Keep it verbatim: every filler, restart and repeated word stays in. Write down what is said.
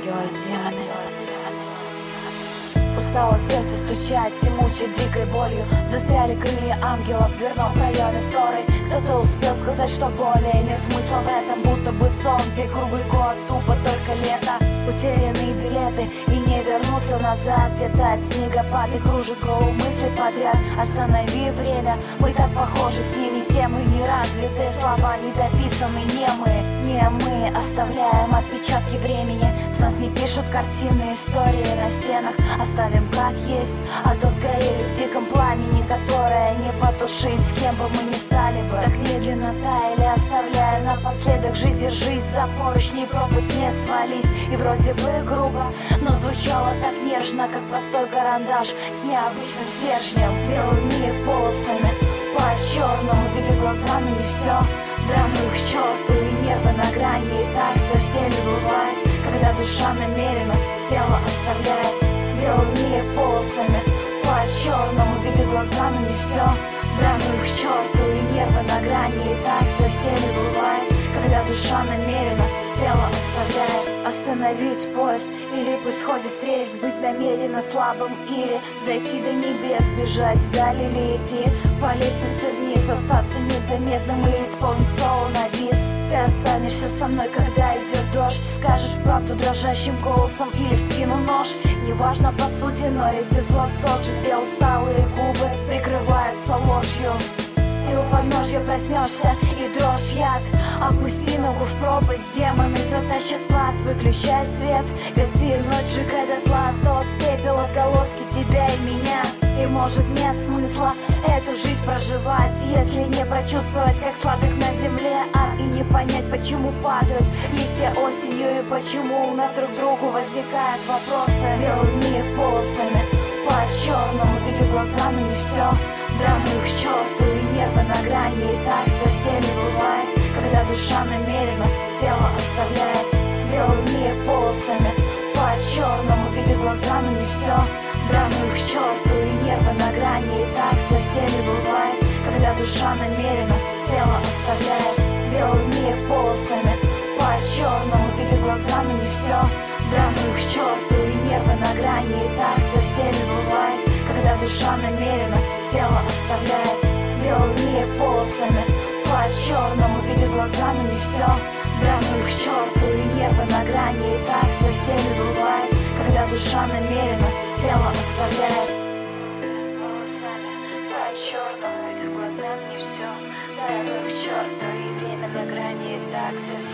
ангелы, демоны. Устало сердце стучать и мучить дикой болью. Застряли крылья ангелов в дверном проеме скорой. Кто-то успел сказать, что более нет смысла в этом, будто бы сон, где круглый год, тупо только лето. Утерянные билеты и не вернуться назад. Где-то от снегопад и кружит голову мысли подряд. Останови время, мы так похожи с ними. Темы неразвитые, слова недописаны, не мы, не мы. Оставляем отпечатки времени. В нас не пишут картины, истории на стенах. Оставим как есть, а то сгорели в диком пламени, которое не потушить, с кем бы мы ни стали бы. Так медленно таяли, оставляя напоследок жизнь. Держись за поручни, пропасть, не свались. И вроде бы грубо, но звучало так нежно, как простой карандаш с необычным стержнем. Белыми полосами по черному, видя глазами и все. Драмы их к черту и нервы на грани. И так со всеми бывает, когда душа намеренно тело оставляет. Белыми полосами по черному, видя глазами и все. Драмы их к черту и нервы на грани. И так со всеми бывает, когда душа намеренно тело оставляет. Остановить поезд или пусть ходит с рельс. Быть намеренно слабым или зайти до небес. Бежать вдаль или идти по лестнице вниз. Остаться незаметным или исполнить соло на бис. Ты останешься со мной, когда идет дождь. Скажешь правду дрожащим голосом или в спину нож. Неважно по сути, но эпизод тот же, где усталые губы прикрываются ложью. И у подножья проснешься, и дрожь яд. Опусти ногу в пропасть, демоны затащат в ад. Выключай свет, гаси ночь, сжигай дотла тот пепел отголоски тебя и меня. И может нет смысла эту жизнь проживать, если не прочувствовать, как сладок на земле ад. И не понять, почему падают листья осенью. И почему у нас друг другу возникают вопросы. Белыми полосами по черному, видя глазами и все. Драмы их к черту и нервы на грани. И так со всеми бывает, когда душа намеренно тело оставляет. Белыми полосами по черному, видя глазами и все. Драмы их к черту и нервы на грани. И так со всеми бывает, когда душа намеренно тело оставляет. Белыми полосами по черному, видя глазами и все. Драмы их к черту и нервы на грани. И так со всеми бывает, когда душа намеренно тело оставляет. Белыми полосами по черному, видя глазами и все. Драмы их к черту и нервы на грани. И так со всеми бывает, когда душа намеренно тело оставляет. По черному, видя глазами и все. Драмы их к черту и время на грани. И так со